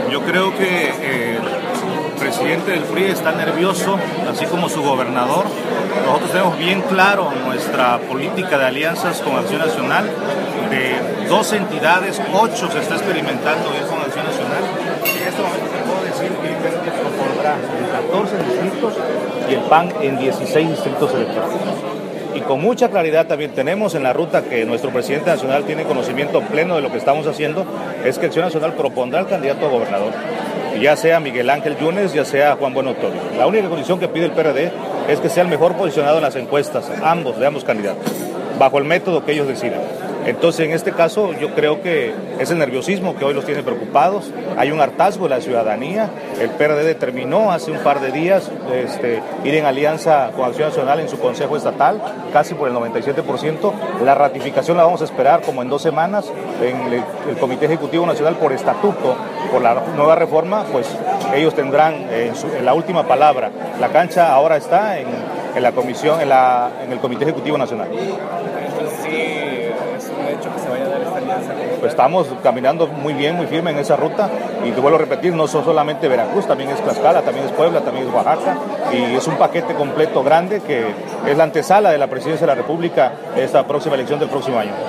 Yo creo que el presidente del PRI está nervioso, así como su gobernador. Nosotros tenemos bien claro nuestra política de alianzas con Acción Nacional. De 12 entidades, 8 se está experimentando bien con Acción Nacional. En este momento te puedo decir que el PRD propondrá en 14 distritos y el PAN en 16 distritos electorales. Y con mucha claridad también tenemos en la ruta que nuestro presidente nacional tiene conocimiento pleno de lo que estamos haciendo, es que Acción Nacional propondrá al candidato a gobernador, ya sea Miguel Ángel Yunes, ya sea Juan Bueno Octavio. La única condición que pide el PRD es que sea el mejor posicionado en las encuestas, de ambos candidatos, bajo el método que ellos decidan. Entonces, en este caso, yo creo que es el nerviosismo que hoy los tiene preocupados. Hay un hartazgo de la ciudadanía. El PRD determinó hace un par de días ir en alianza con Acción Nacional en su Consejo Estatal, casi por el 97%. La ratificación la vamos a esperar como en 2 semanas en el Comité Ejecutivo Nacional por estatuto, por la nueva reforma, pues ellos tendrán en la última palabra. La cancha ahora está en la comisión, en el Comité Ejecutivo Nacional. Hecho que se vaya a dar esta alianza? Pues estamos caminando muy bien, muy firme en esa ruta, y te vuelvo a repetir, no son solamente Veracruz, también es Tlaxcala, también es Puebla, también es Oaxaca, y es un paquete completo grande que es la antesala de la presidencia de la República esta próxima elección del próximo año.